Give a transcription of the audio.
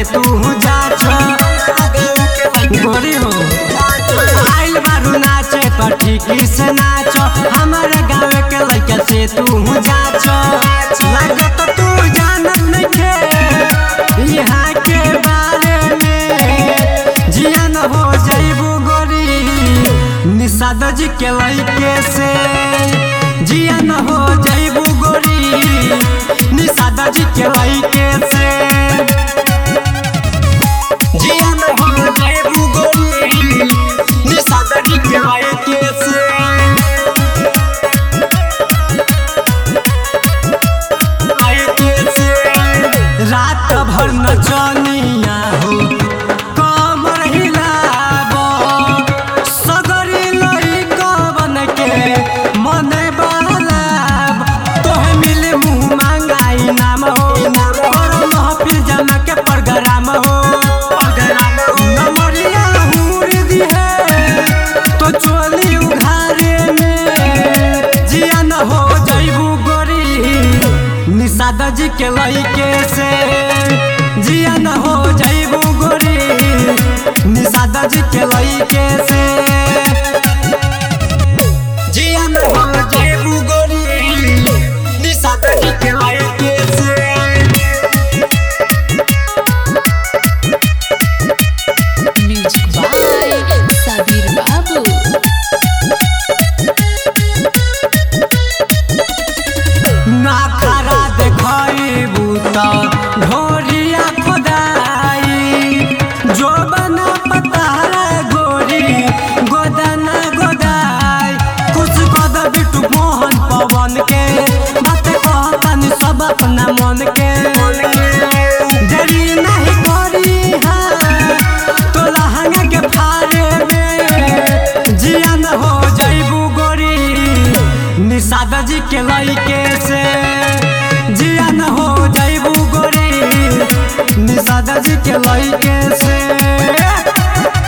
से तू जाच गोरी हो आइल बारू नाचे तो ठीक से नाच हमारे गाँव के लड़का से तू जाच लागत तू जानत नहीं यहाँ के बारे में जियान हो जाइबू गोरी निषाद जी के लड़के से जियान हो जाइबू गोरी निषाद जी के लड़के से जियान हो जाइबू गोरी निषाद जी के लड़के से रात भर नचनिया हो कमर हिलाबो सगरी लइका बन के मने बहलाब तोहे मिले मुँह मांगाई नाम हो और महफिल जमा के प्रोग्राम हो नमरिया हुर दिहे तो चोली उघारे में जियान हो जाइबू गोरी निषाद जी के लइके से जियान हो जाइबू गोरी निषाद जी के लइके से जियान हो जाइबू गोरी निषाद जी के लइके से म्यूजिक बाय साबिर बाबू ना खरा देखइबू त ढोरिया खोदाई जो बना पतारा गोरी गोदाना गोदाई कुछ कद बिटू मोहन पवन के बात कहतानी सब अपना मन के देरी नहीं करी तो लहंगा के फारे में जियान हो जाइबू गोरी निषाद जी के लइके से जियान हो जाइबू गोरी निषाद जी के लइके से।